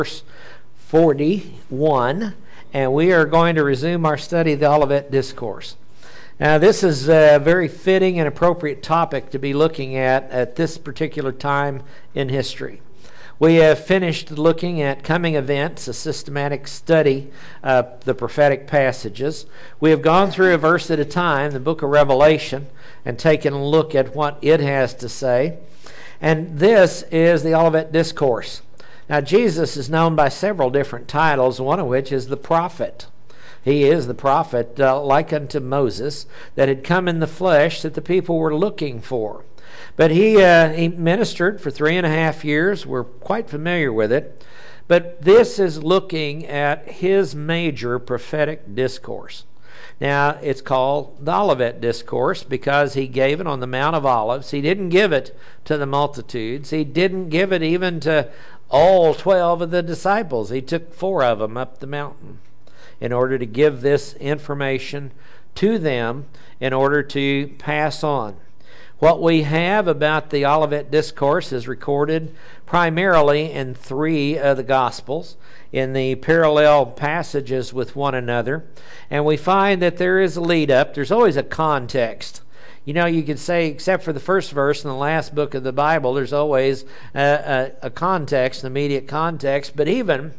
verse 41, and we are going to resume our study of the Olivet Discourse. Now, this is a very fitting and appropriate topic to be looking at this particular time in history. We have finished looking at coming events, a systematic study of the prophetic passages. We have gone through a verse at a time, the book of Revelation, and taken a look at what it has to say. And this is the Olivet Discourse. Now, Jesus is known by several different titles, one of which is the prophet. He is the prophet like unto Moses that had come in the flesh that the people were looking for. But he ministered for 3.5 years. We're quite familiar with it. But this is looking at his major prophetic discourse. Now, it's called the Olivet Discourse because he gave it on the Mount of Olives. He didn't give it to the multitudes. He didn't give it even to all 12 of the disciples. He took 4 of them up the mountain in order to give this information to them in order to pass on. What we have about the Olivet Discourse is recorded primarily in 3 of the Gospels, in the parallel passages with one another. And we find that there is a lead-up. There's always a context. You know, you could say, except for the first verse in the last book of the Bible, there's always a context, an immediate context. But even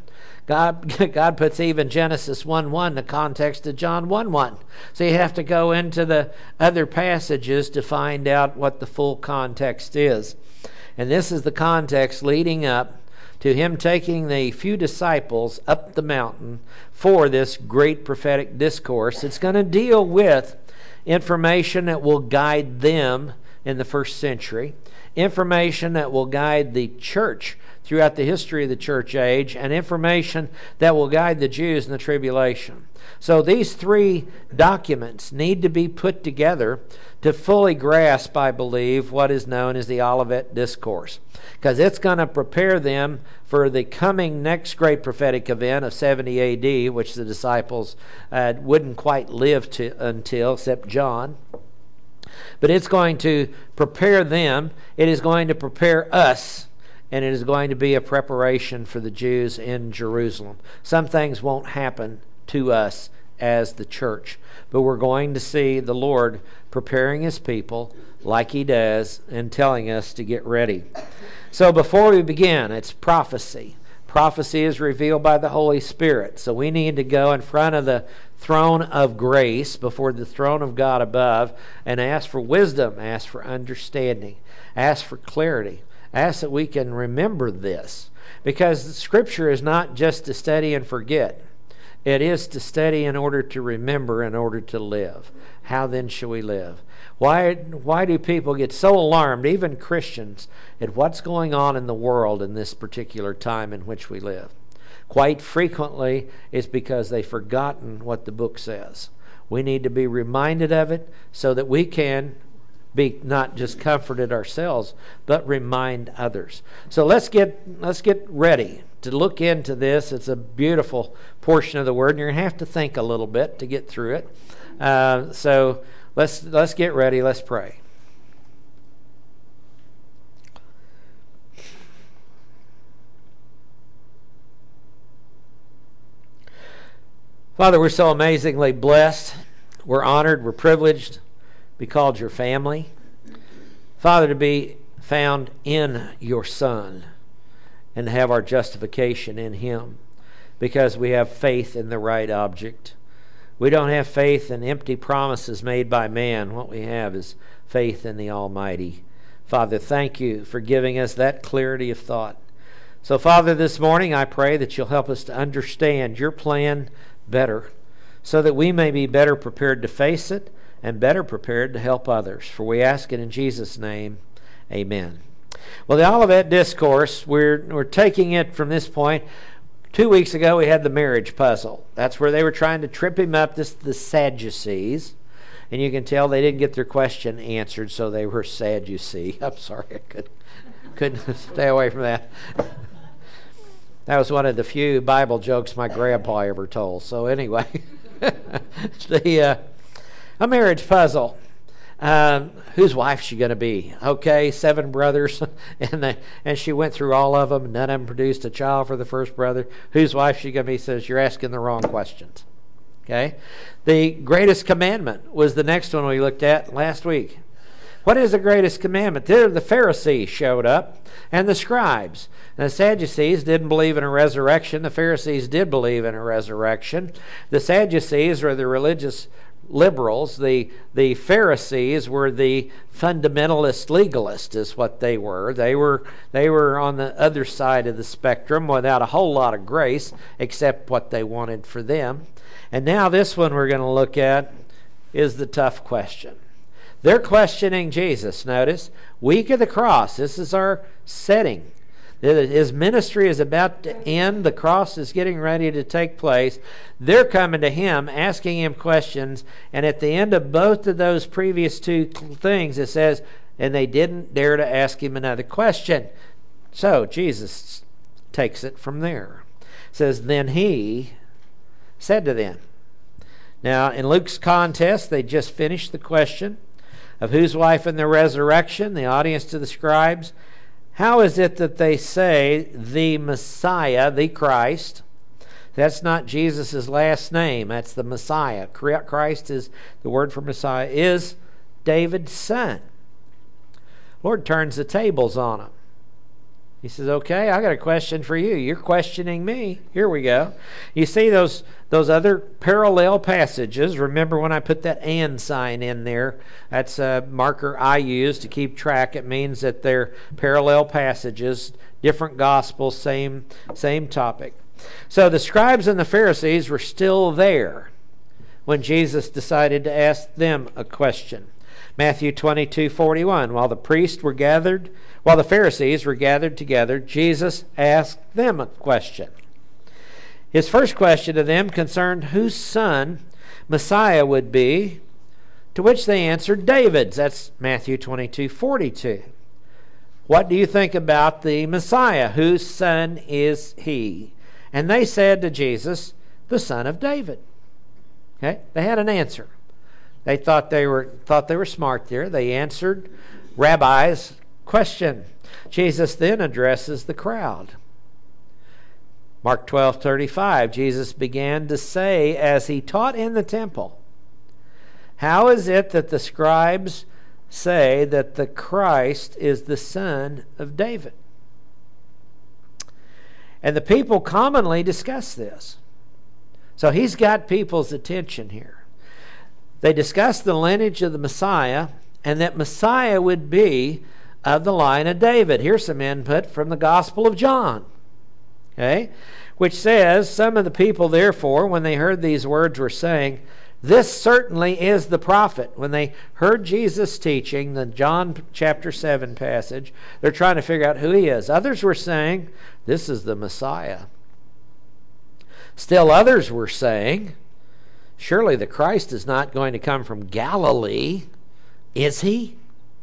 God puts even Genesis 1:1 in the context of John 1:1. So you have to go into the other passages to find out what the full context is. And this is the context leading up to him taking the few disciples up the mountain for this great prophetic discourse. It's going to deal with information that will guide them in the first century, information that will guide the church throughout the history of the church age, and information that will guide the Jews in the tribulation. So these 3 documents need to be put together to fully grasp, I believe, what is known as the Olivet Discourse, because it's going to prepare them for the coming next great prophetic event of 70 A.D., which the disciples wouldn't quite live until, except John. But it's going to prepare them. It is going to prepare us. And it is going to be a preparation for the Jews in Jerusalem. Some things won't happen to us as the church, but we're going to see the Lord preparing his people like he does and telling us to get ready. So before we begin, it's prophecy. Prophecy is revealed by the Holy Spirit. So we need to go in front of the throne of grace, before the throne of God above, and ask for wisdom, ask for understanding, ask for clarity. Ask that we can remember this, because Scripture is not just to study and forget. It is to study in order to remember, in order to live. How then shall we live? Why do people get so alarmed, even Christians, at what's going on in the world in this particular time in which we live? Quite frequently, it's because they've forgotten what the book says. We need to be reminded of it so that we can be not just comforted ourselves, but remind others. So let's get ready to look into this. It's a beautiful portion of the Word, and you're going to have to think a little bit to get through it. So let's get ready. Let's pray. Father, we're so amazingly blessed. We're honored. We're privileged. Be called your family. Father, to be found in your Son and to have our justification in him because we have faith in the right object. We don't have faith in empty promises made by man. What we have is faith in the Almighty. Father, thank you for giving us that clarity of thought. So, Father, this morning I pray that you'll help us to understand your plan better so that we may be better prepared to face it and better prepared to help others. For we ask it in Jesus' name, amen. Well, the Olivet Discourse, we're taking it from this point. 2 weeks ago, we had the marriage puzzle. That's where they were trying to trip him up, the Sadducees. And you can tell they didn't get their question answered, so they were sad, you see. I'm sorry, I couldn't stay away from that. That was one of the few Bible jokes my grandpa ever told. So anyway, a marriage puzzle. Whose wife is she going to be? Okay, 7 brothers, and she went through all of them. None of them produced a child for the first brother. Whose wife is she going to be? Says, you're asking the wrong questions. Okay? The greatest commandment was the next one we looked at last week. What is the greatest commandment? There the Pharisees showed up and the scribes. And the Sadducees didn't believe in a resurrection. The Pharisees did believe in a resurrection. The Sadducees were the religious liberals. The Pharisees were the fundamentalist legalists, is what they were. They were on the other side of the spectrum without a whole lot of grace except what they wanted for them. And now this one we're going to look at is the tough question. They're questioning Jesus. Notice, week of the cross. This is our setting. His ministry is about to end. The cross is getting ready to take place. They're coming to him, asking him questions. And at the end of both of those previous 2 things, it says, and they didn't dare to ask him another question. So Jesus takes it from there. It says, then he said to them. Now, in Luke's context, they just finished the question of whose wife in the resurrection, the audience to the scribes. How is it that they say the Messiah, the Christ? That's not Jesus' last name. That's the Messiah. Christ is the word for Messiah, is David's son. Lord turns the tables on him. He says, okay, I got a question for you. You're questioning me. Here we go. You see those other parallel passages. Remember when I put that and sign in there? That's a marker I use to keep track. It means that they're parallel passages, different gospels, same topic. So the scribes and the Pharisees were still there when Jesus decided to ask them a question. Matthew 22:41. While the Pharisees were gathered together, Jesus asked them a question. His first question to them concerned whose son Messiah would be, to which they answered David's. That's Matthew 22:42. What do you think about the Messiah? Whose son is he? And they said to Jesus, the son of David. Okay? They had an answer. They thought they were smart there. They answered Rabbi's question. Jesus then addresses the crowd. Mark 12:35, Jesus began to say as he taught in the temple, how is it that the scribes say that the Christ is the son of David? And the people commonly discuss this. So he's got people's attention here. They discuss the lineage of the Messiah and that Messiah would be of the line of David. Here's some input from the Gospel of John, okay, which says, some of the people, therefore, when they heard these words, were saying, this certainly is the prophet. When they heard Jesus teaching, the John chapter 7 passage, they're trying to figure out who he is. Others were saying, this is the Messiah. Still others were saying, surely the Christ is not going to come from Galilee, is he?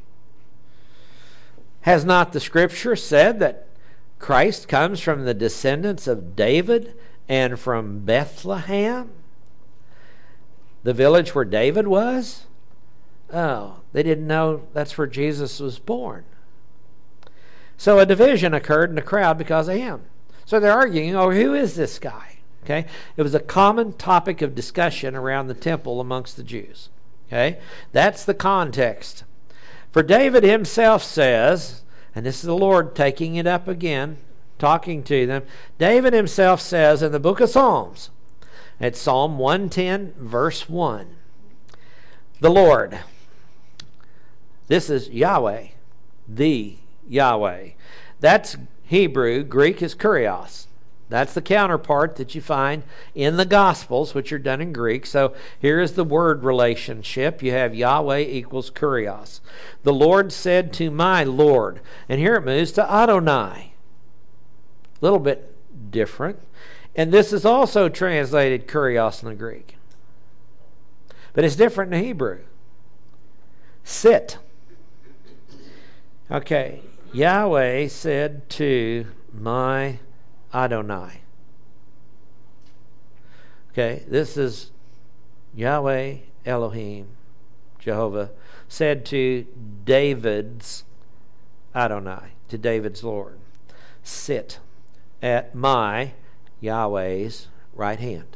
Has not the Scripture said that Christ comes from the descendants of David and from Bethlehem, the village where David was? Oh, they didn't know that's where Jesus was born. So a division occurred in the crowd because of him. So they're arguing, who is this guy? Okay, it was a common topic of discussion around the temple amongst the Jews. Okay, that's the context. For David himself says, and this is the Lord taking it up again, talking to them. David himself says in the book of Psalms, it's Psalm 110, verse 1, the Lord, this is Yahweh, the Yahweh. That's Hebrew. Greek is kurios. That's the counterpart that you find in the Gospels, which are done in Greek. So here is the word relationship. You have Yahweh equals kurios. The Lord said to my Lord. And here it moves to Adonai. A little bit different. And this is also translated kurios in the Greek. But it's different in Hebrew. Sit. Okay. Yahweh said to my Adonai. Okay, this is Yahweh Elohim Jehovah, said to David's Adonai, to David's Lord, sit at my, Yahweh's, right hand.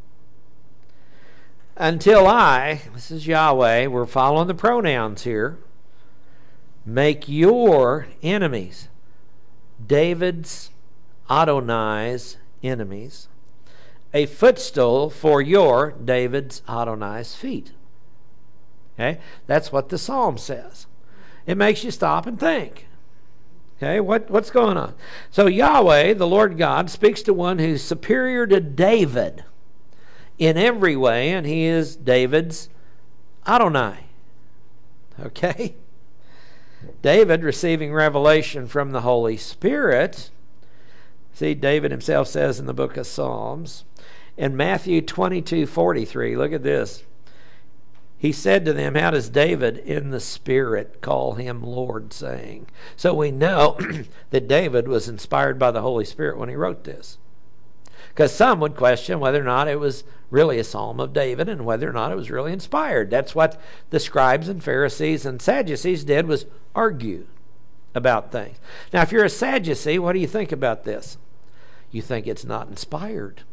Until I, this is Yahweh, we're following the pronouns here, make your enemies, David's, Adonai's enemies, a footstool for your, David's, Adonai's feet. Okay? That's what the psalm says. It makes you stop and think. Okay, what's going on? So Yahweh, the Lord God, speaks to one who's superior to David in every way, and he is David's Adonai. Okay? David receiving revelation from the Holy Spirit. See, David himself says in the book of Psalms, in Matthew 22:43, look at this. He said to them, how does David in the Spirit call him Lord, saying? So we know that David was inspired by the Holy Spirit when he wrote this. Because some would question whether or not it was really a psalm of David and whether or not it was really inspired. That's what the scribes and Pharisees and Sadducees did, was argue about things. Now, if you're a Sadducee, what do you think about this? You think it's not inspired.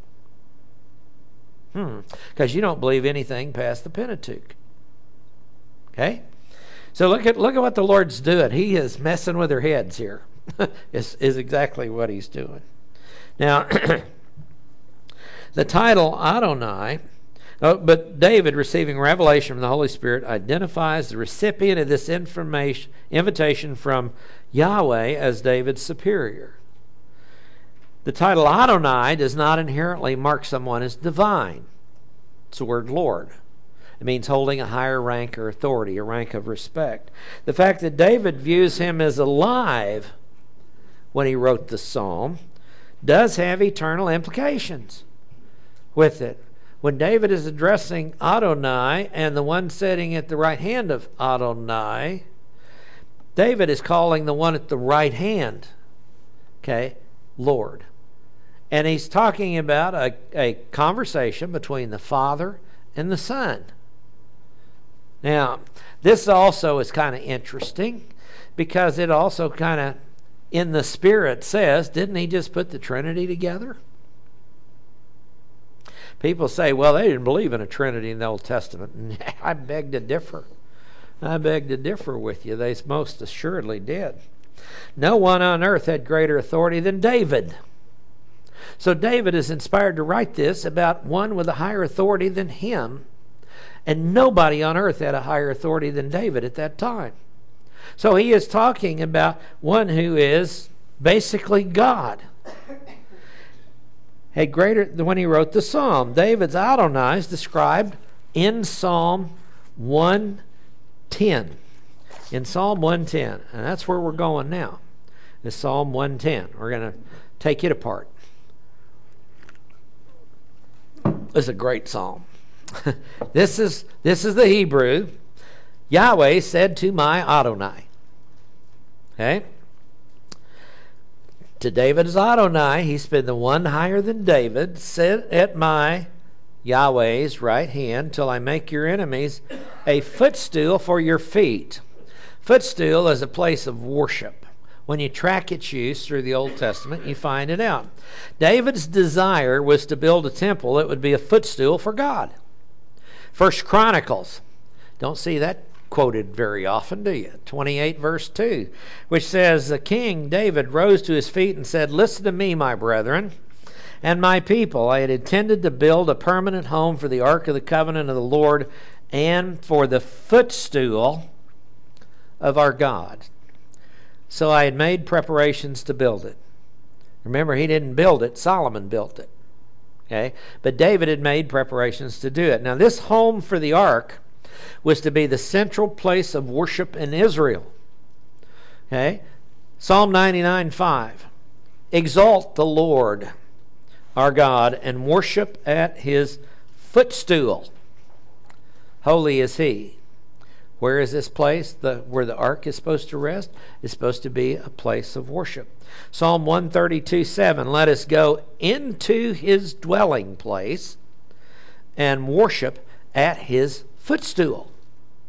Because you don't believe anything past the Pentateuch. Okay? So look at what the Lord's doing. He is messing with their heads here. is exactly what he's doing. Now, the title Adonai, but David receiving revelation from the Holy Spirit identifies the recipient of this invitation from Yahweh as David's superior. The title Adonai does not inherently mark someone as divine. It's the word Lord. It means holding a higher rank or authority, a rank of respect. The fact that David views him as alive when he wrote the psalm does have eternal implications with it. When David is addressing Adonai and the one sitting at the right hand of Adonai, David is calling the one at the right hand, okay, Lord. And he's talking about a conversation between the Father and the Son. Now, this also is kind of interesting because it also kind of, in the Spirit says, didn't he just put the Trinity together? People say, well, they didn't believe in a Trinity in the Old Testament. I beg to differ. I beg to differ with you. They most assuredly did. No one on earth had greater authority than David. So David is inspired to write this about one with a higher authority than him. And nobody on earth had a higher authority than David at that time. So he is talking about one who is basically God. Had greater than when he wrote the psalm. David's Adonai is described in Psalm 110. In Psalm 110. And that's where we're going now. Is Psalm 110. We're going to take it apart. This is a great psalm. This is the Hebrew. Yahweh said to my Adonai. Okay? To David's Adonai, he's been the one higher than David. Sit at my Yahweh's right hand till I make your enemies a footstool for your feet. Footstool is a place of worship. When you track its use through the Old Testament, you find it out. David's desire was to build a temple that would be a footstool for God. First Chronicles, don't see that quoted very often, do you? 28 verse 2, which says, the king David rose to his feet and said, listen to me, my brethren, and my people. I had intended to build a permanent home for the ark of the covenant of the Lord and for the footstool of our God. So I had made preparations to build it. Remember, he didn't build it. Solomon built it. Okay? But David had made preparations to do it. Now, this home for the ark was to be the central place of worship in Israel. Okay? Psalm 99:5. Exalt the Lord our God and worship at his footstool. Holy is he. Where is this place where the ark is supposed to rest? It's supposed to be a place of worship. Psalm 132:7, let us go into his dwelling place and worship at his footstool.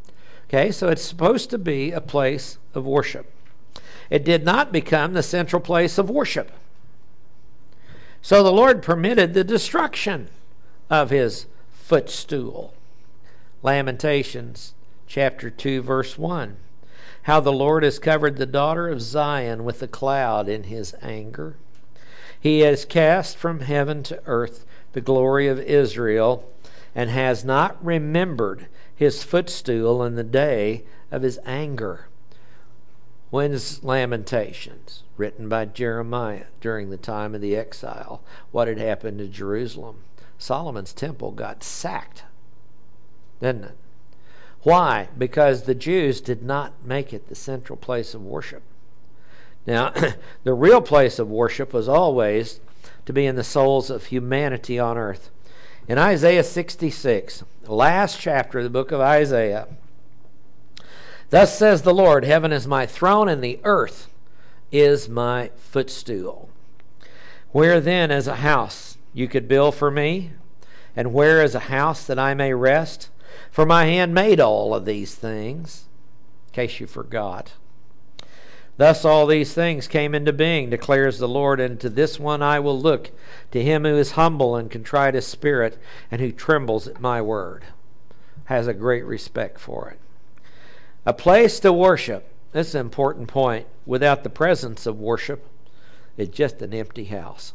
Okay, so it's supposed to be a place of worship. It did not become the central place of worship. So the Lord permitted the destruction of his footstool. Lamentations chapter 2, verse 1. How the Lord has covered the daughter of Zion with a cloud in his anger. He has cast from heaven to earth the glory of Israel, and has not remembered his footstool in the day of his anger. When's Lamentations? Written by Jeremiah during the time of the exile. What had happened to Jerusalem? Solomon's temple got sacked, didn't it? Why? Because the Jews did not make it the central place of worship. Now, the real place of worship was always to be in the souls of humanity on earth. In Isaiah 66, the last chapter of the book of Isaiah, thus says the Lord, heaven is my throne and the earth is my footstool. Where then is a house you could build for me? And where is a house that I may rest? For my hand made all of these things, in case you forgot. Thus all these things came into being, declares the Lord, and to this one I will look, to him who is humble and contrite of spirit, and who trembles at my word, has a great respect for it. A place to worship, this is an important point, without the presence of worship, is just an empty house.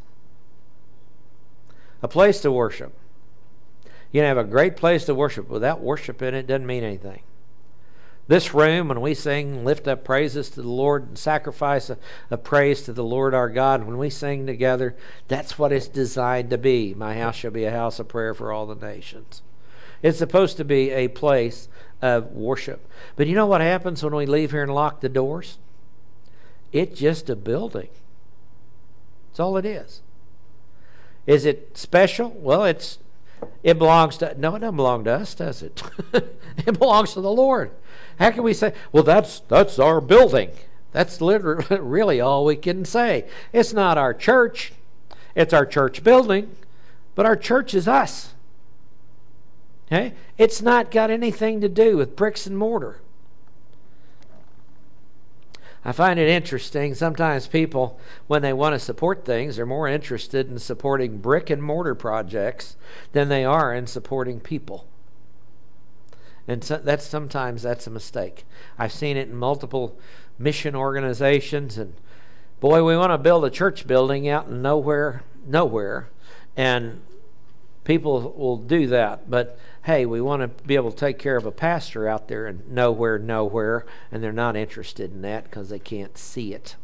A place to worship. You can have a great place to worship. Without worship in it, doesn't mean anything. This room, when we sing, lift up praises to the Lord and sacrifice a praise to the Lord our God, when we sing together, that's what it's designed to be. My house shall be a house of prayer for all the nations. It's supposed to be a place of worship. But you know what happens when we leave here and lock the doors? It's just a building. That's all it is. Is it special? Well, it belongs to... No, it doesn't belong to us, does it? It belongs to the Lord. How can we say, well, that's our building? That's literally really all we can say. It's not our church. It's our church building, but our church is us. Okay? It's not got anything to do with bricks and mortar. I find it interesting. Sometimes people, when they want to support things, are more interested in supporting brick and mortar projects than they are in supporting people. And so sometimes that's a mistake. I've seen it in multiple mission organizations, and boy, we want to build a church building out in nowhere, and people will do that. But hey, we want to be able to take care of a pastor out there in nowhere, and they're not interested in that because they can't see it.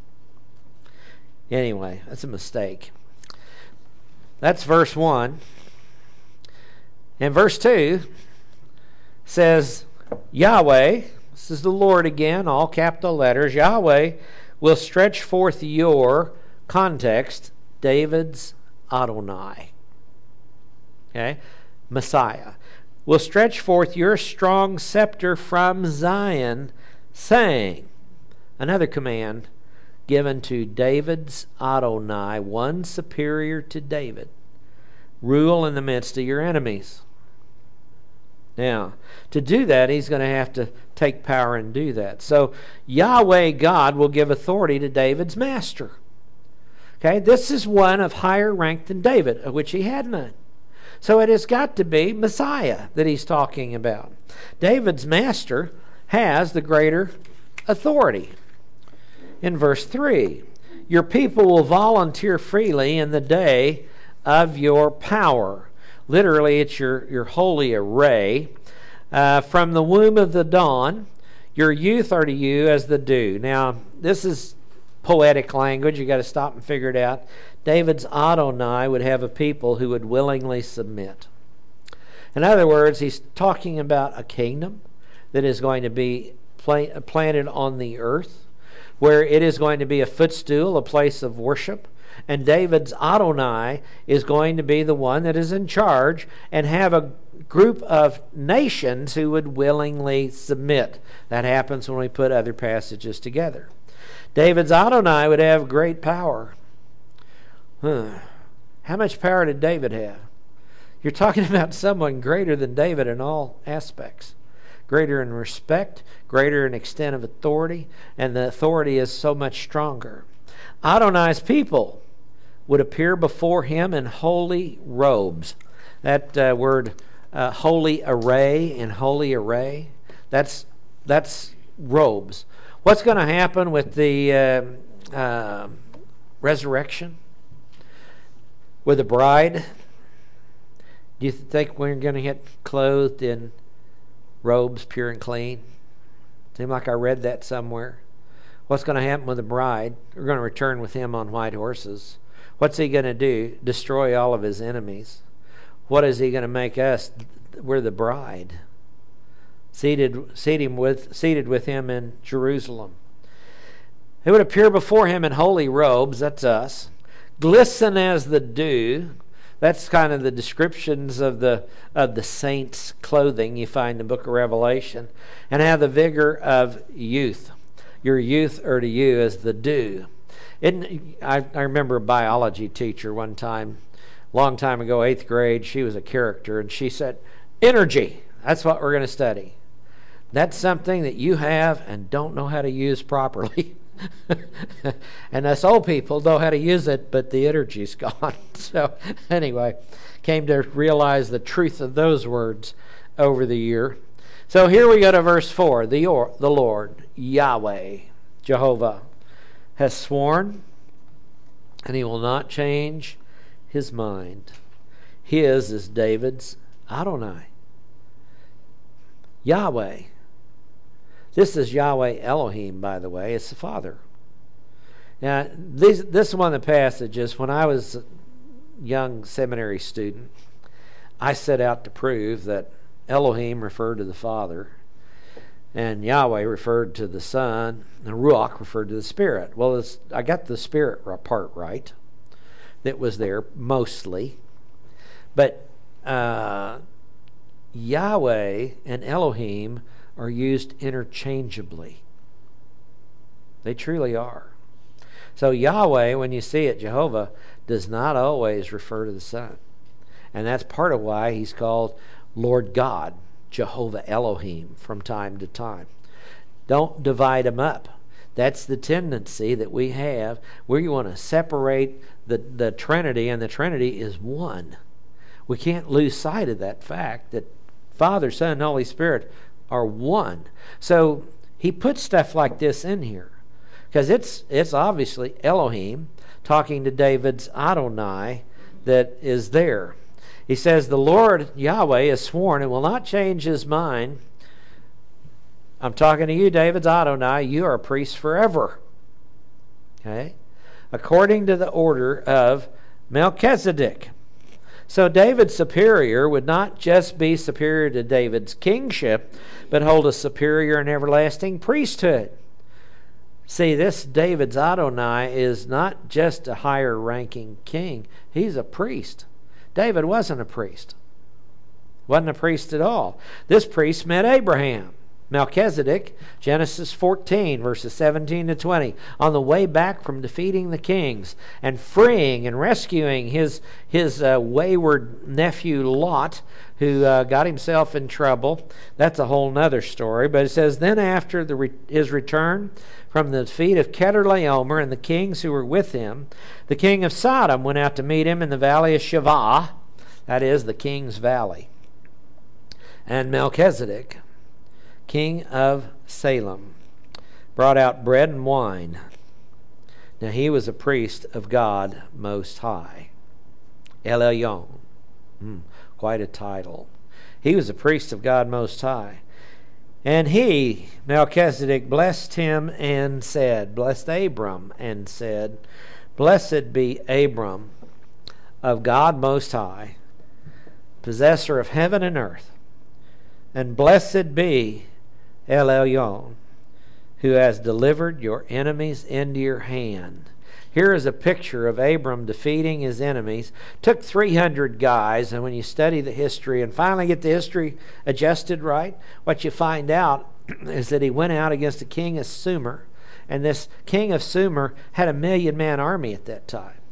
Anyway, that's a mistake. That's verse 1. And verse 2 says, Yahweh, this is the Lord again, all capital letters, Yahweh will stretch forth your, context, David's Adonai. Okay? Messiah. Will stretch forth your strong scepter from Zion, saying, another command given to David's Adonai, one superior to David, rule in the midst of your enemies. Now, to do that, he's going to have to take power and do that. So, Yahweh God will give authority to David's master. Okay, this is one of higher rank than David, of which he had none. So it has got to be Messiah that he's talking about. David's master has the greater authority. In verse 3, your people will volunteer freely in the day of your power. Literally, it's your holy array. From the womb of the dawn, your youth are to you as the dew. Now, this is poetic language. You got to stop and figure it out. David's Adonai would have a people who would willingly submit. In other words, he's talking about a kingdom that is going to be planted on the earth, where it is going to be a footstool, a place of worship. And David's Adonai is going to be the one that is in charge and have a group of nations who would willingly submit. That happens when we put other passages together. David's Adonai would have great power. How much power did David have? You're talking about someone greater than David in all aspects. greater in respect, greater in extent of authority, and the authority is so much stronger. Adonai's people would appear before him in holy robes. That word holy array and holy array, that's robes. What's going to happen with the resurrection? With the bride? Do you think we're going to get clothed in robes pure and clean? Seems like I read that somewhere. What's going to happen with the bride? We're going to return with him on white horses. What's he going to do? Destroy all of his enemies. What is he going to make us? We're the bride. Seated with him in Jerusalem. They would appear before him in holy robes, that's us. Glisten as the dew. That's kind of the descriptions of the saints' clothing you find in the book of Revelation. And have the vigor of youth. Your youth are to you as the dew. I remember a biology teacher one time, long time ago, 8th grade. She was a character, and she said, energy, that's what we're going to study. That's something that you have and don't know how to use properly. And us old people know how to use it, but the energy's gone. So anyway, came to realize the truth of those words over the year. So here we go to verse 4. The Lord, Yahweh, Jehovah, has sworn, and he will not change his mind. His is David's Adonai. Yahweh. This is Yahweh Elohim, by the way. It's the Father. Now, this is one of the passages. When I was a young seminary student, I set out to prove that Elohim referred to the Father, and Yahweh referred to the Son, and Ruach referred to the Spirit. Well, I got the Spirit part right. That was there mostly. But Yahweh and Elohim are used interchangeably. They truly are. So Yahweh, when you see it, Jehovah, does not always refer to the Son. And that's part of why he's called Lord God, Jehovah Elohim, from time to time. Don't divide them up. That's the tendency that we have, where you want to separate the Trinity, and the Trinity is one. We can't lose sight of that fact that Father, Son, and Holy Spirit are one. So he puts stuff like this in here because it's obviously Elohim talking to David's Adonai that is there. He says, the Lord Yahweh has sworn and will not change his mind. I'm talking to you, David's Adonai. You are a priest forever. Okay? According to the order of Melchizedek. So David's superior would not just be superior to David's kingship, but hold a superior and everlasting priesthood. See, this David's Adonai is not just a higher ranking king. He's a priest. David wasn't a priest. Wasn't a priest at all. This priest met Abraham. Melchizedek, Genesis 14, verses 17 to 20, on the way back from defeating the kings and freeing and rescuing his wayward nephew Lot, who got himself in trouble. That's a whole nother story. But it says, then after his return from the defeat of Chedorlaomer and the kings who were with him, the king of Sodom went out to meet him in the valley of Shavah, that is, the king's valley. And Melchizedek, king of Salem, brought out bread and wine. Now he was a priest of God Most High. El Elyon. Quite a title. He was a priest of God Most High. And he, Melchizedek, blessed him and said, blessed Abram and said, blessed be Abram of God Most High, possessor of heaven and earth, and blessed be El Elyon, who has delivered your enemies into your hand. Here is a picture of Abram defeating his enemies. Took 300 guys, and when you study the history and finally get the history adjusted right, what you find out is that he went out against the king of Sumer, and this king of Sumer had a 1,000,000-man army at that time.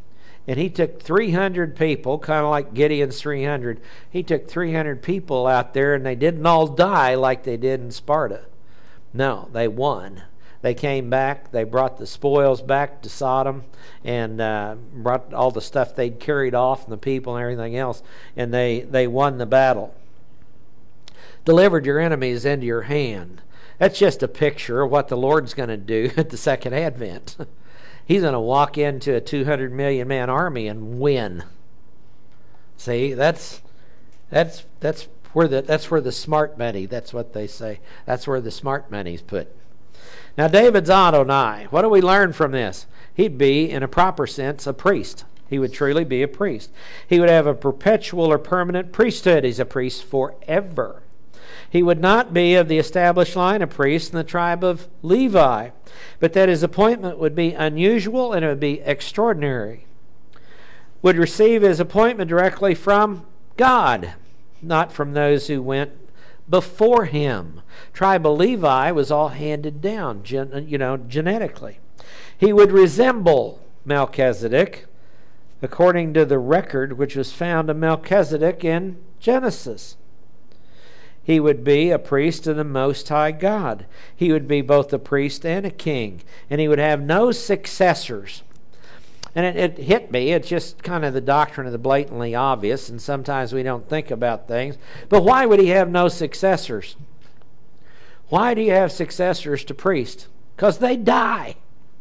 And he took 300 people, kind of like Gideon's 300. He took 300 people out there, and they didn't all die like they did in Sparta. No, they won. They came back. They brought the spoils back to Sodom and brought all the stuff they'd carried off and the people and everything else, and they won the battle. Delivered your enemies into your hand. That's just a picture of what the Lord's going to do at the second advent. He's going to walk into a 200 million man army and win. See, that's where the smart money. That's what they say. That's where the smart money's put. Now, David's Adonai. What do we learn from this? He'd be, in a proper sense, a priest. He would truly be a priest. He would have a perpetual or permanent priesthood. He's a priest forever. He would not be of the established line of priests in the tribe of Levi, but that his appointment would be unusual and it would be extraordinary. Would receive his appointment directly from God, not from those who went before him. Tribe of Levi was all handed down, genetically. He would resemble Melchizedek according to the record which was found of Melchizedek in Genesis. He would be a priest of the Most High God. He would be both a priest and a king, and he would have no successors. And it hit me. It's just kind of the doctrine of the blatantly obvious, and sometimes we don't think about things. But why would he have no successors? Why do you have successors to priests? Because they die.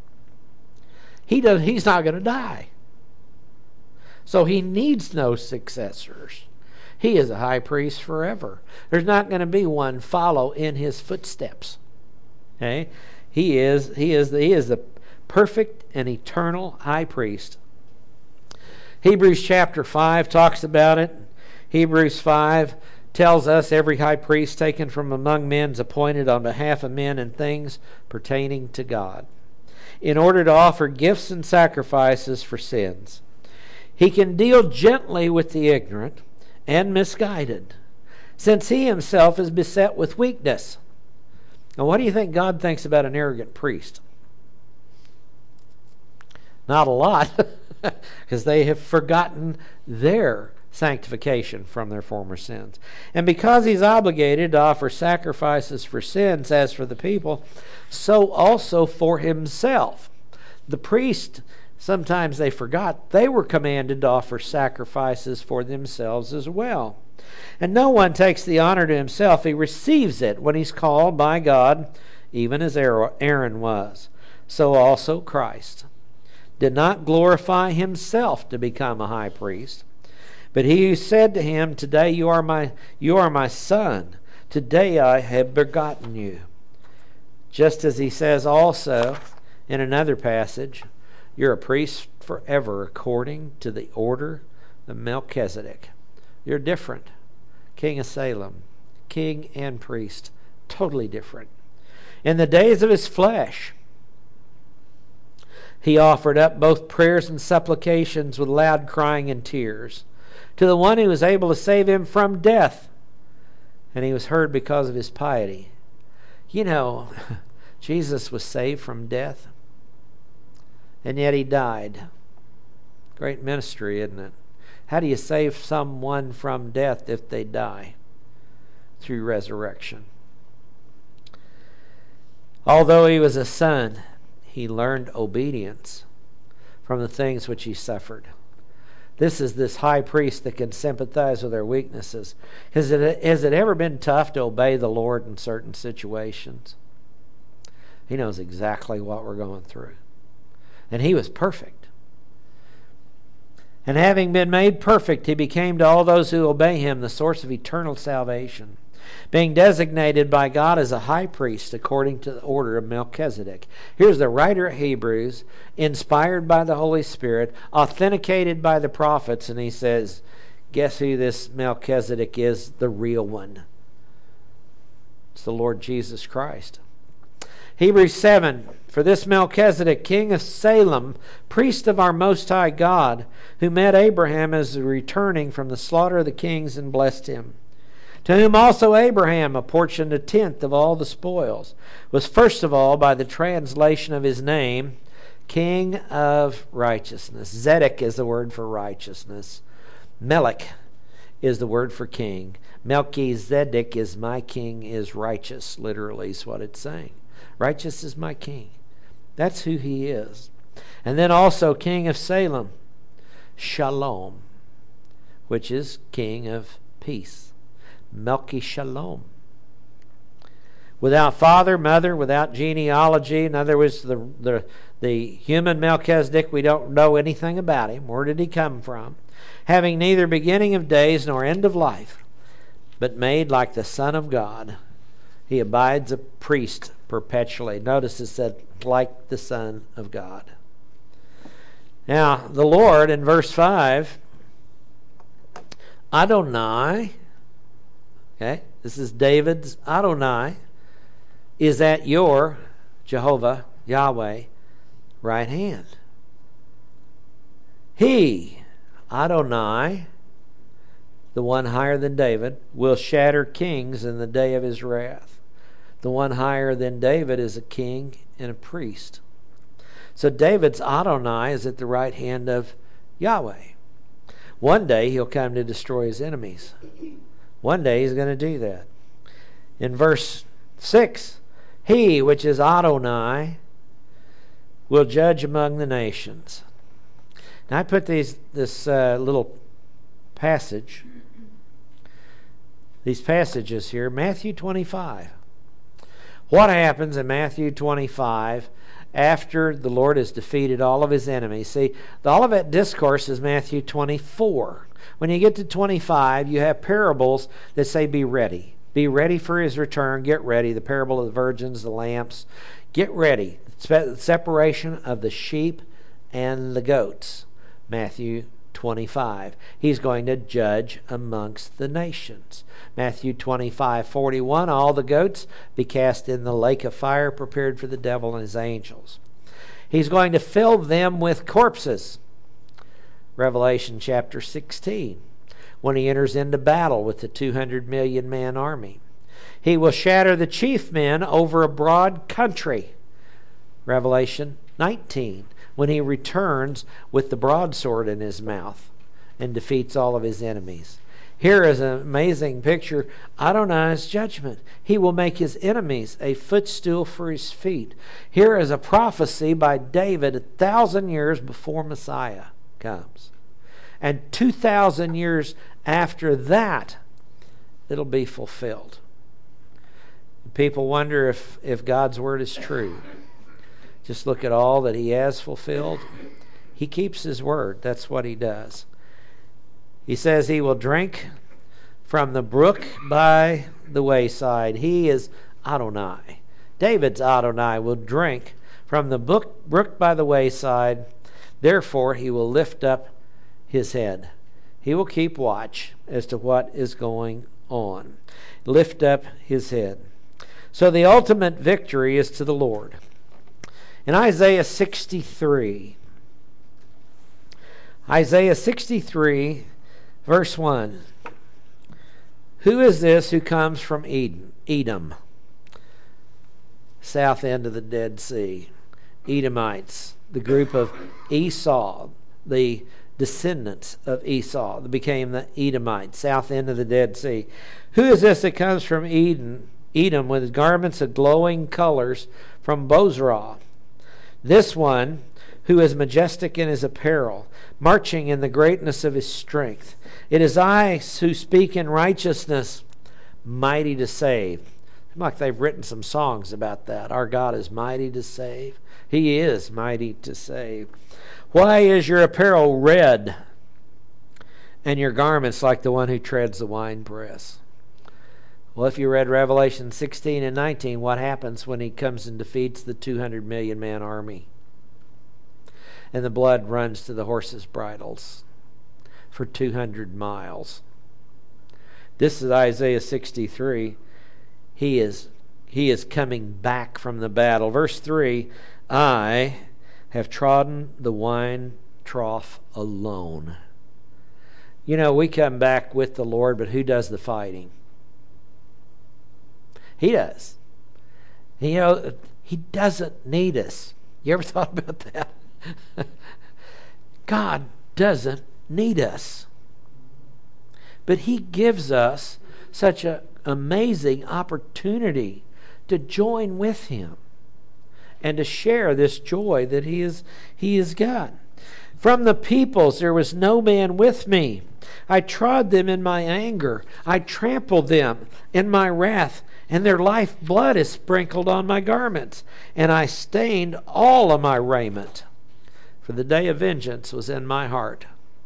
He's not going to die. So he needs no successors. He is a high priest forever. There's not going to be one follow in his footsteps. Okay? He is the perfect and eternal high priest. Hebrews chapter 5 talks about it. Hebrews 5 tells us every high priest taken from among men is appointed on behalf of men and things pertaining to God, in order to offer gifts and sacrifices for sins. He can deal gently with the ignorant and misguided, since he himself is beset with weakness. Now, what do you think God thinks about an arrogant priest? Not a lot, because they have forgotten their sanctification from their former sins. And because he's obligated to offer sacrifices for sins as for the people, so also for himself. The priest, sometimes they forgot, they were commanded to offer sacrifices for themselves as well. And no one takes the honor to himself. He receives it when he's called by God, even as Aaron was. So also Christ did not glorify himself to become a high priest, but he who said to him, "Today you are my son. Today I have begotten you." Just as he says also in another passage, "You're a priest forever according to the order of Melchizedek." You're different. King of Salem, king and priest, totally different. In the days of his flesh, he offered up both prayers and supplications with loud crying and tears to the one who was able to save him from death, and he was heard because of his piety. You know, Jesus was saved from death, and yet he died. Great ministry, isn't it? How do you save someone from death if they die? Through resurrection. Although he was a son, he learned obedience from the things which he suffered. This is this high priest that can sympathize with our weaknesses. Has it ever been tough to obey the Lord in certain situations? He knows exactly what we're going through. And he was perfect. And having been made perfect, he became to all those who obey him the source of eternal salvation, being designated by God as a high priest according to the order of Melchizedek. Here's the writer of Hebrews, inspired by the Holy Spirit, authenticated by the prophets, and he says, guess who this Melchizedek is? The real one. It's the Lord Jesus Christ. Hebrews 7, "For this Melchizedek, king of Salem, priest of our Most High God, who met Abraham as returning from the slaughter of the kings and blessed him, to whom also Abraham apportioned a tenth of all the spoils, was first of all, by the translation of his name, King of righteousness. Zedek is the word for righteousness. Melech is the word for king. Melchizedek is my king is righteous, literally is what it's saying. Righteous is my king. That's who he is. And then also king of Salem, Shalom, which is king of peace. Melchi Shalom. Without father, mother, without genealogy. In other words, the human Melchizedek, we don't know anything about him. Where did he come from? Having neither beginning of days nor end of life, but made like the Son of God. He abides a priest perpetually. Notice it said, like the Son of God. Now, the Lord, in verse 5, Adonai, okay, this is David's Adonai, is at your, Jehovah, Yahweh, right hand. He, Adonai, the one higher than David, will shatter kings in the day of his wrath. The one higher than David is a king and a priest. So David's Adonai is at the right hand of Yahweh. One day he'll come to destroy his enemies. One day he's going to do that. In verse 6, he, which is Adonai, will judge among the nations. Now I put this little passage, these passages here, Matthew 25. What happens in Matthew 25 after the Lord has defeated all of his enemies? See, the Olivet Discourse is Matthew 24. When you get to 25, you have parables that say, be ready. Be ready for his return. Get ready. The parable of the virgins, the lamps. Get ready. Separation of the sheep and the goats. Matthew 25. He's going to judge amongst the nations. Matthew 25:41. All the goats be cast in the lake of fire prepared for the devil and his angels. He's going to fill them with corpses. Revelation chapter 16. When he enters into battle with the 200 million man army. He will shatter the chief men over a broad country. Revelation 19. When he returns with the broadsword in his mouth and defeats all of his enemies. Here is an amazing picture. Adonai's judgment. He will make his enemies a footstool for his feet. Here is a prophecy by David 1,000 years before Messiah comes. And 2,000 years after that, it'll be fulfilled. People wonder if God's word is true. Just look at all that he has fulfilled. He keeps his word. That's what he does. He says he will drink from the brook by the wayside. He is Adonai. David's Adonai will drink from the brook by the wayside. Therefore, he will lift up his head. He will keep watch as to what is going on. Lift up his head. So the ultimate victory is to the Lord. In Isaiah 63, verse 1, who is this who comes from Edom, south end of the Dead Sea? Edomites, the group of Esau, the descendants of Esau that became the Edomites, south end of the Dead Sea. Who is this that comes from Edom with garments of glowing colors from Bozrah? This one who is majestic in his apparel, marching in the greatness of his strength. It is I who speak in righteousness, mighty to save. Seems like they've written some songs about that. Our God is mighty to save. He is mighty to save. Why is your apparel red and your garments like the one who treads the winepress? Well, if you read Revelation 16 and 19, what happens when he comes and defeats the 200 million man army? And the blood runs to the horses' bridles for 200 miles. This is Isaiah 63. He is coming back from the battle. Verse 3, I have trodden the wine trough alone. You know, we come back with the Lord, but who does the fighting? He does. You know, he doesn't need us. You ever thought about that? God doesn't need us. But He gives us such an amazing opportunity to join with Him and to share this joy that He has got. From the peoples there was no man with me. I trod them in my anger. I trampled them in my wrath, and their life blood is sprinkled on my garments, and I stained all of my raiment. For the day of vengeance was in my heart,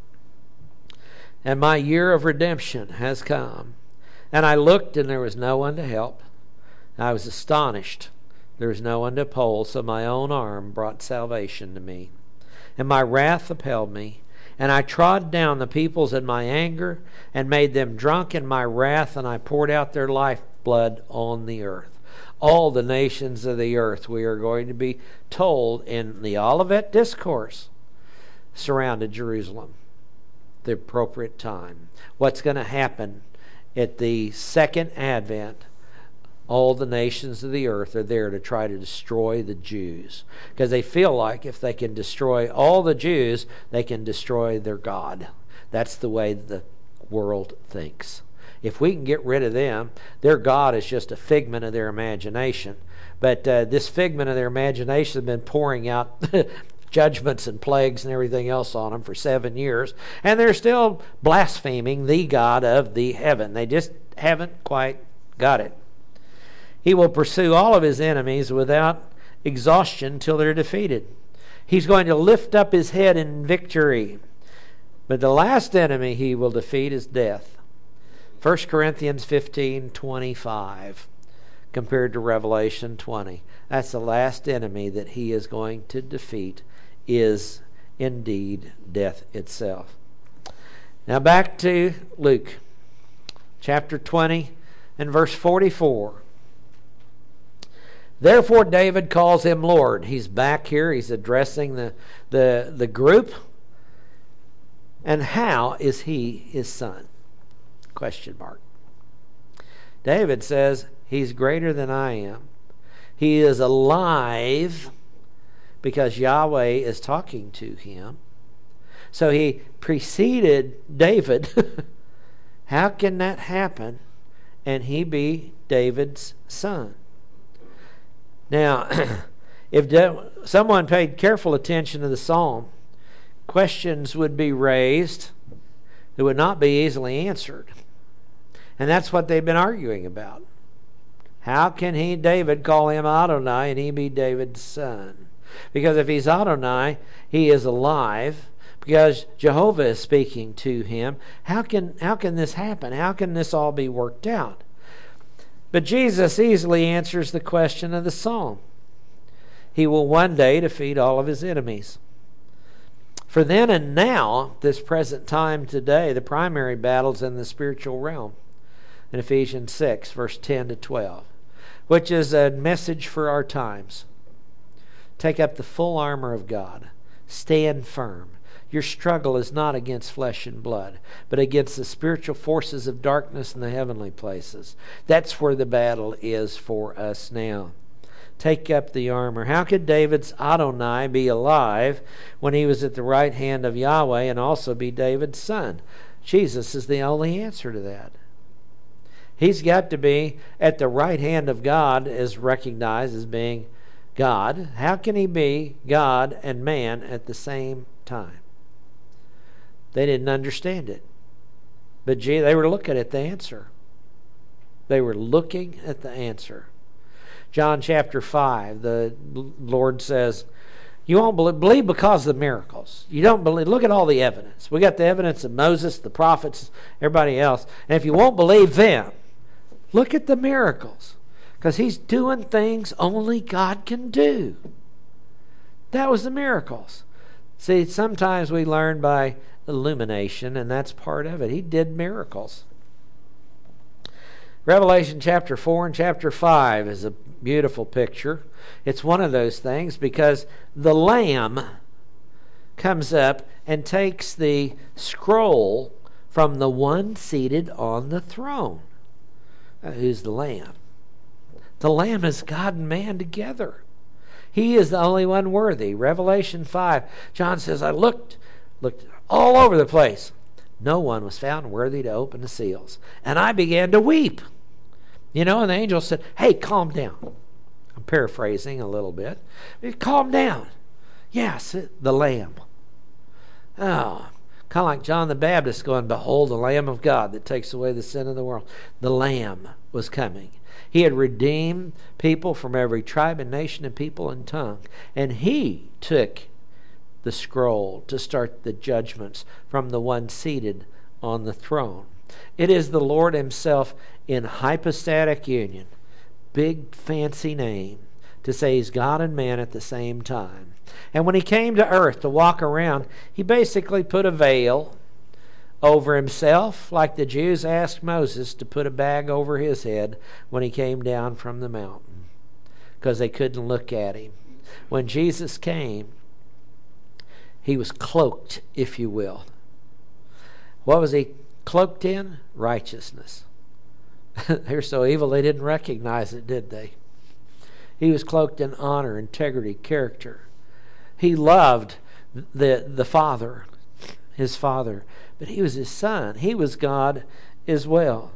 and my year of redemption has come. And I looked, and there was no one to help. I was astonished. There was no one to uphold, so my own arm brought salvation to me. And my wrath upheld me. And I trod down the peoples in my anger, and made them drunk in my wrath, and I poured out their lifeblood on the earth. All the nations of the earth, we are going to be told in the Olivet Discourse, surrounded Jerusalem, the appropriate time. What's going to happen at the second advent? All the nations of the earth are there to try to destroy the Jews, because they feel like if they can destroy all the Jews, they can destroy their God. That's the way the world thinks. If we can get rid of them, their God is just a figment of their imagination. But this figment of their imagination has been pouring out judgments and plagues and everything else on them for 7 years, and they're still blaspheming the God of the heaven. They just haven't quite got it. He will pursue all of his enemies without exhaustion till they're defeated. He's going to lift up his head in victory. But the last enemy he will defeat is death. 1 Corinthians 15:25 compared to Revelation 20. That's the last enemy that he is going to defeat, is indeed death itself. Now back to Luke chapter 20 and verse 44. Therefore David calls him Lord. He's back here. He's addressing the group. And how is he his son? Question mark. David says, he's greater than I am. He is alive because Yahweh is talking to him. So he preceded David. How can that happen and he be David's son? Now, if someone paid careful attention to the psalm, questions would be raised that would not be easily answered. And that's what they've been arguing about. How can David call him Adonai and he be David's son? Because if he's Adonai, he is alive, because Jehovah is speaking to him. How can this happen? How can this all be worked out? But Jesus easily answers the question of the psalm. He will one day defeat all of his enemies. For then and now, this present time today, the primary battle's in the spiritual realm. In Ephesians 6, verse 10 to 12, which is a message for our times. Take up the full armor of God. Stand firm. Your struggle is not against flesh and blood, but against the spiritual forces of darkness in the heavenly places. That's where the battle is for us now. Take up the armor. How could David's Adonai be alive when he was at the right hand of Yahweh and also be David's son? Jesus is the only answer to that. He's got to be at the right hand of God, as recognized as being God. How can he be God and man at the same time? They didn't understand it. But they were looking at the answer. They were looking at the answer. John chapter 5, the Lord says, you won't believe because of the miracles. You don't believe. Look at all the evidence. We got the evidence of Moses, the prophets, everybody else. And if you won't believe them, look at the miracles. Because he's doing things only God can do. That was the miracles. See, sometimes we learn by illumination, and that's part of it. He did miracles. Revelation chapter 4 and chapter 5 is a beautiful picture. It's one of those things because the Lamb comes up and takes the scroll from the one seated on the throne. Who's the Lamb? The Lamb is God and man together. He is the only one worthy. Revelation 5, John says, I looked all over the place. No one was found worthy to open the seals. And I began to weep. And the angel said, hey, calm down. I'm paraphrasing a little bit. Calm down. Yes, the Lamb. Oh, kind of like John the Baptist going, behold the Lamb of God that takes away the sin of the world. The Lamb was coming. He had redeemed people from every tribe and nation and people and tongue. And he took the scroll to start the judgments from the one seated on the throne. It is the Lord himself in hypostatic union. Big fancy name to say he's God and man at the same time. And when he came to earth to walk around, he basically put a veil over himself, like the Jews asked Moses to put a bag over his head when he came down from the mountain, because they couldn't look at him. When Jesus came, he was cloaked, if you will. What was he cloaked in? Righteousness. They were so evil they didn't recognize it, did they? He was cloaked in honor, integrity, character. He loved the Father, his Father, but he was his Son. He was God as well.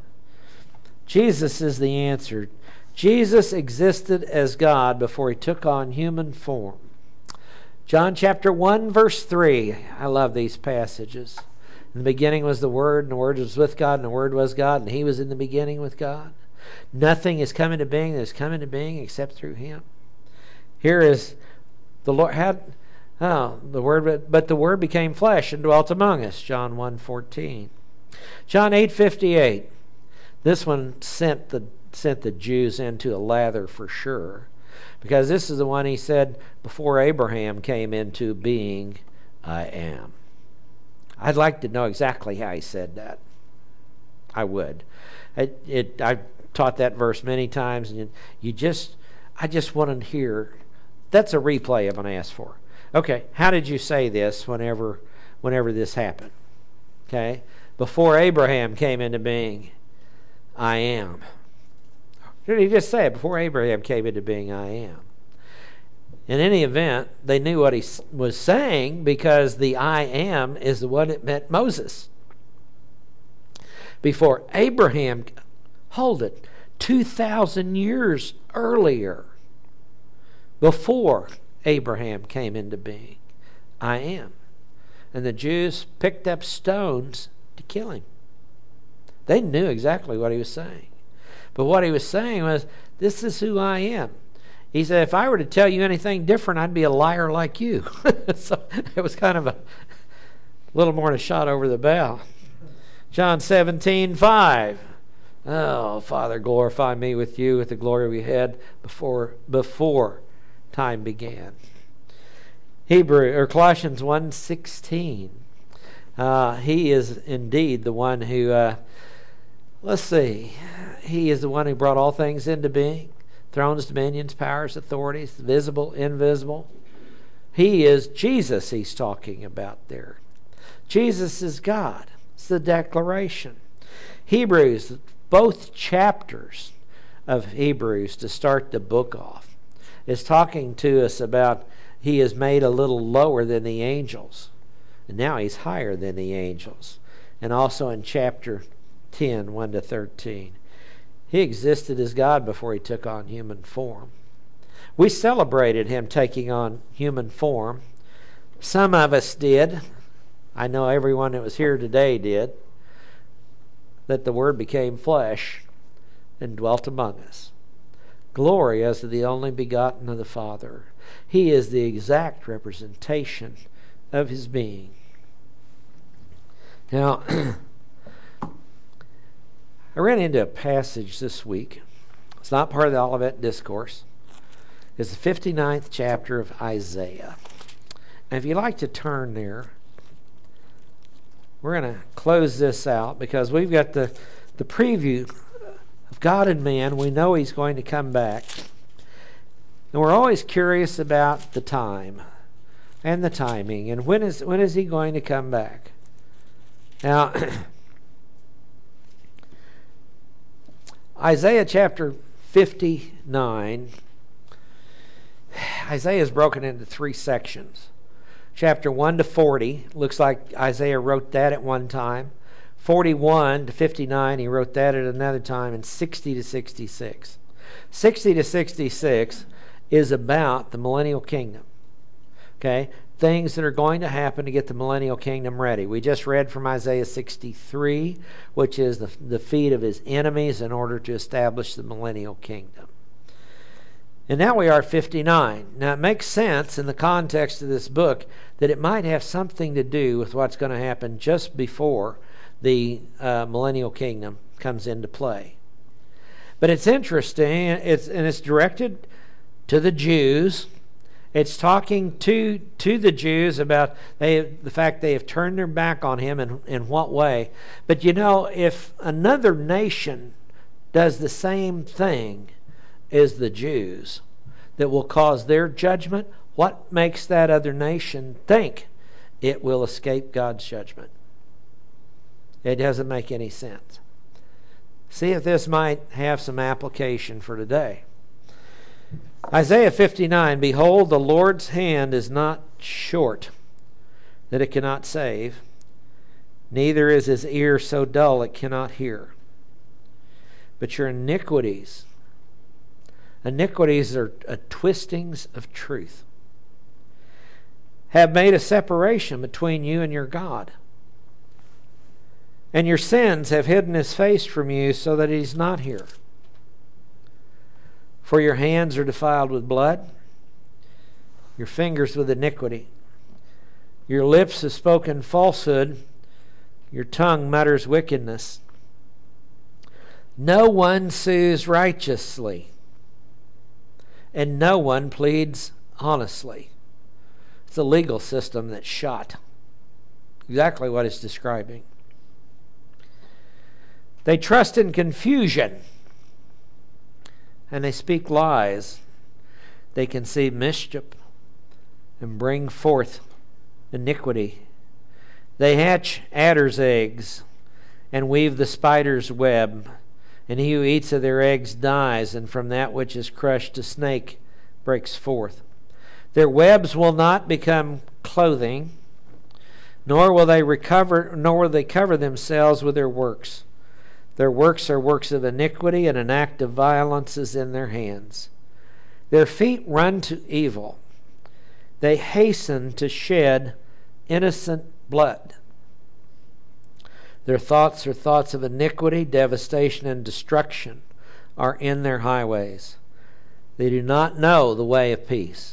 Jesus is the answer. Jesus existed as God before he took on human form. John chapter 1, verse 3. I love these passages. In the beginning was the Word, and the Word was with God, and the Word was God, and he was in the beginning with God. Nothing is coming to being that is coming to being except through him. Here is the Lord the Word, but the Word became flesh and dwelt among us. John 1:14. John 8:58. This one sent the Jews into a lather for sure, because this is the one he said before Abraham came into being, I am. I'd like to know exactly how he said that. I would. I've taught that verse many times, and I just want to hear. That's a replay I'm going to ask for. Okay, how did you say this whenever this happened? Okay, before Abraham came into being, I am. Did he just say it? Before Abraham came into being, I am. In any event, they knew what he was saying, because the I am is the one that met Moses. Before Abraham, hold it, 2,000 years earlier, before Abraham came into being, I am. And the Jews picked up stones to kill him. They knew exactly what he was saying. But what he was saying was, this is who I am. He said, if I were to tell you anything different, I'd be a liar like you. So it was kind of a little more than a shot over the bow. John 17:5. Oh, Father, glorify me with you with the glory we had before time began. Colossians 1:16. He is indeed the one who, he is the one who brought all things into being. Thrones, dominions, powers, authorities, visible, invisible. He is Jesus he's talking about there. Jesus is God. It's the declaration. Hebrews, both chapters of Hebrews to start the book off, is talking to us about he is made a little lower than the angels. And now he's higher than the angels. And also in chapter 10, 1-13. He existed as God before he took on human form. We celebrated him taking on human form. Some of us did. I know everyone that was here today did. That the Word became flesh and dwelt among us. Glory as to the only begotten of the Father. He is the exact representation of his being. Now, I ran into a passage this week. It's not part of the Olivet Discourse. It's the 59th chapter of Isaiah. And if you'd like to turn there, we're going to close this out because we've got the preview of God and man. We know he's going to come back. And we're always curious about the time and the timing. And when is he going to come back? Now, Isaiah chapter 59, Isaiah is broken into 3 sections. Chapter 1 to 40, looks like Isaiah wrote that at one time. 41 to 59, he wrote that at another time, and 60 to 66. 60 to 66 is about the millennial kingdom. Okay? Things that are going to happen to get the millennial kingdom ready. We just read from Isaiah 63, which is the defeat of his enemies in order to establish the millennial kingdom. And now we are at 59. Now it makes sense in the context of this book that it might have something to do with what's going to happen just before the millennial kingdom comes into play. But it's interesting, it's directed to the Jews. It's talking to the Jews about the fact they have turned their back on him and in what way. But you know, if another nation does the same thing as the Jews that will cause their judgment, what makes that other nation think it will escape God's judgment? It doesn't make any sense. See if this might have some application for today. Isaiah 59, behold, the Lord's hand is not short, that it cannot save, neither is his ear so dull it cannot hear. But your iniquities are twistings of truth, have made a separation between you and your God. And your sins have hidden his face from you so that he's not here. For your hands are defiled with blood, your fingers with iniquity. Your lips have spoken falsehood, your tongue mutters wickedness. No one sues righteously, and no one pleads honestly. It's a legal system that's shot. Exactly what it's describing. They trust in confusion, and they speak lies. They conceive mischief and bring forth iniquity. They hatch adder's eggs and weave the spider's web. And he who eats of their eggs dies, and from that which is crushed a snake breaks forth. Their webs will not become clothing, nor will they cover themselves with their works. Their works are works of iniquity, and an act of violence is in their hands. Their feet run to evil. They hasten to shed innocent blood. Their thoughts are thoughts of iniquity, devastation, and destruction are in their highways. They do not know the way of peace,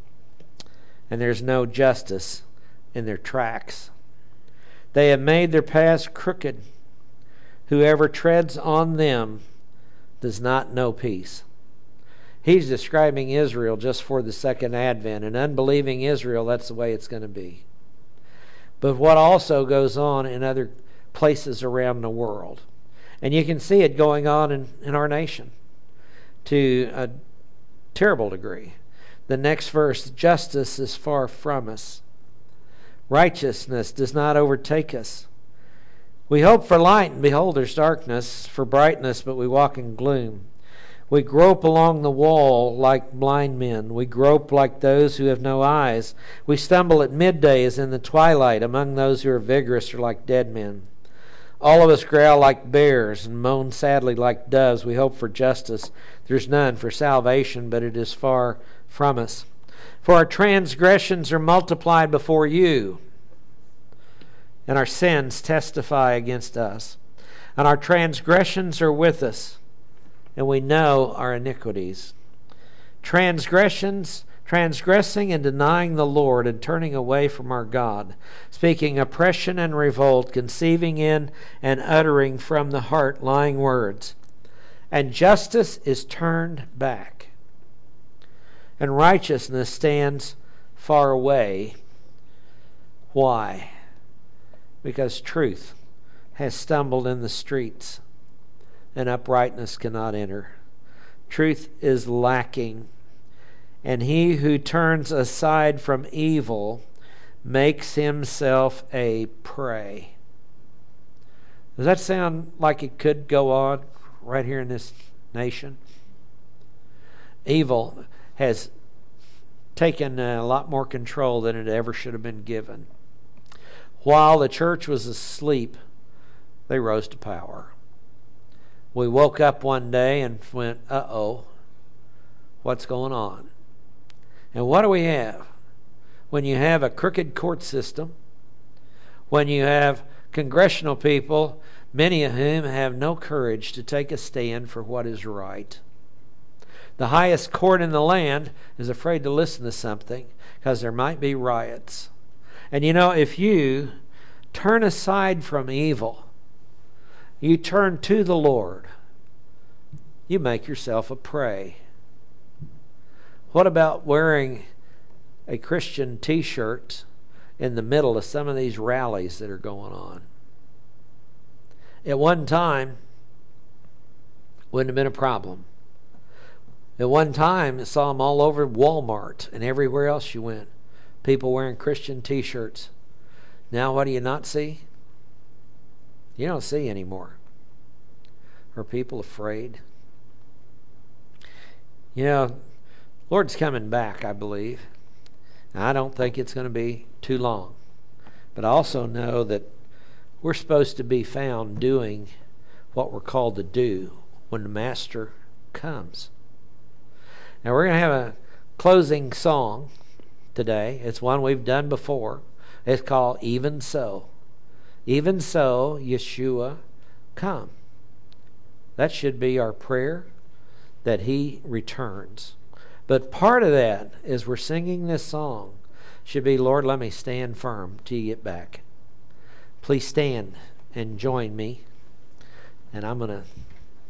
and there's no justice in their tracks. They have made their paths crooked. Whoever treads on them does not know peace. He's describing Israel just for the second advent. And unbelieving Israel, that's the way it's going to be. But what also goes on in other places around the world. And you can see it going on in our nation to a terrible degree. The next verse, justice is far from us. Righteousness does not overtake us. We hope for light, and behold, there's darkness, for brightness, but we walk in gloom. We grope along the wall like blind men. We grope like those who have no eyes. We stumble at midday as in the twilight. Among those who are vigorous are like dead men. All of us growl like bears and moan sadly like doves. We hope for justice. There's none, for salvation, but it is far from us. For our transgressions are multiplied before you, and our sins testify against us. And our transgressions are with us, and we know our iniquities. Transgressing and denying the Lord and turning away from our God, speaking oppression and revolt, conceiving in and uttering from the heart lying words. And justice is turned back, and righteousness stands far away. Why? Because truth has stumbled in the streets, and uprightness cannot enter. Truth is lacking, and he who turns aside from evil makes himself a prey. Does that sound like it could go on right here in this nation? Evil has taken a lot more control than it ever should have been given. While the church was asleep, they rose to power. We woke up one day and went, uh-oh, what's going on? And what do we have? When you have a crooked court system, when you have congressional people, many of whom have no courage to take a stand for what is right. The highest court in the land is afraid to listen to something because there might be riots. And you know, if you turn aside from evil, you turn to the Lord, you make yourself a prey. What about wearing a Christian t-shirt in the middle of some of these rallies that are going on? At one time, wouldn't have been a problem. At one time, I saw them all over Walmart and everywhere else you went. People wearing Christian t-shirts. Now what do you not see? You don't see anymore. Are people afraid? You know, Lord's coming back, I believe. I don't think it's going to be too long. But I also know that we're supposed to be found doing what we're called to do when the Master comes. Now we're going to have a closing song today. It's one we've done before. It's called Even So. Even so, Yeshua, come. That should be our prayer, that He returns. But part of that, as we're singing this song, should be, Lord, let me stand firm till you get back. Please stand and join me. And I'm going to